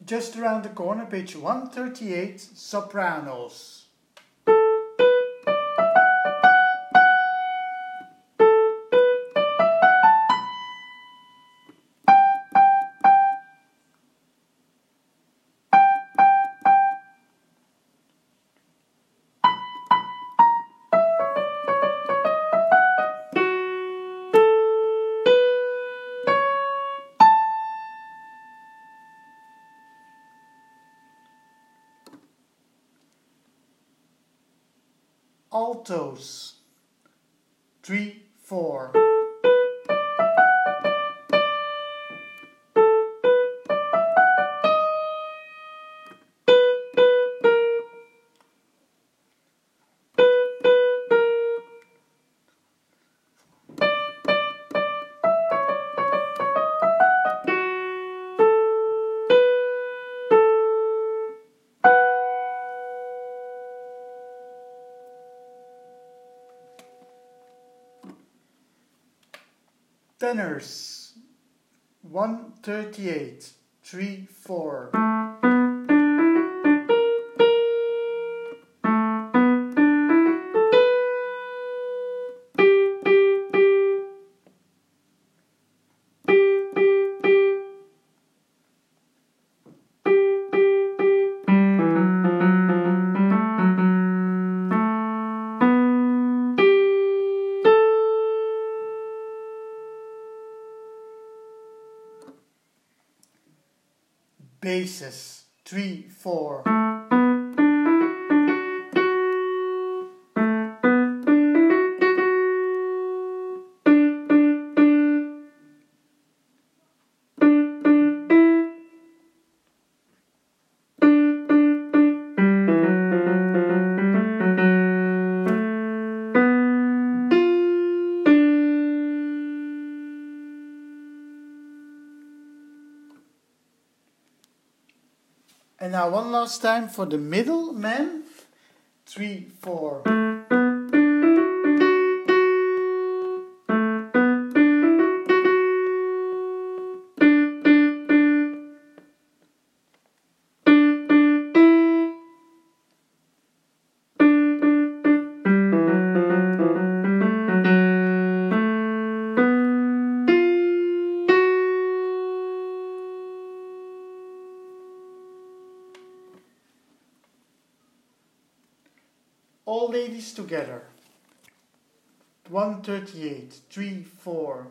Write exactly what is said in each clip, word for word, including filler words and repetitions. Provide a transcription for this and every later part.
Just around the corner, page one thirty-eight, sopranos. Altos, three, four. Tenors, one thirty-eight, three, four. Basses, three, four. And now one last time for the middle man, three, four. All ladies together. one thirty-eight, three, four.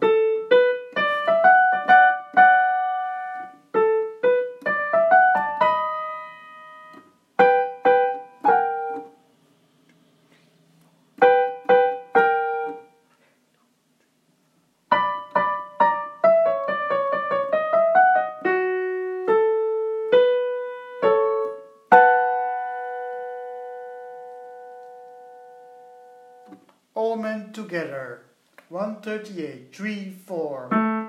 All men together, one thirty-eight, three, four.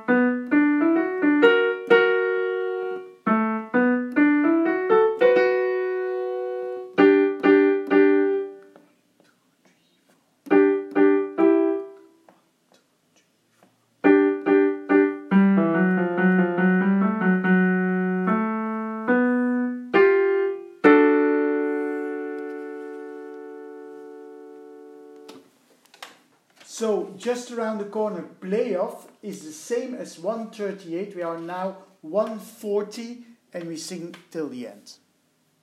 So just around the corner playoff is the same as one thirty-eight. We are now one forty and we sing till the end.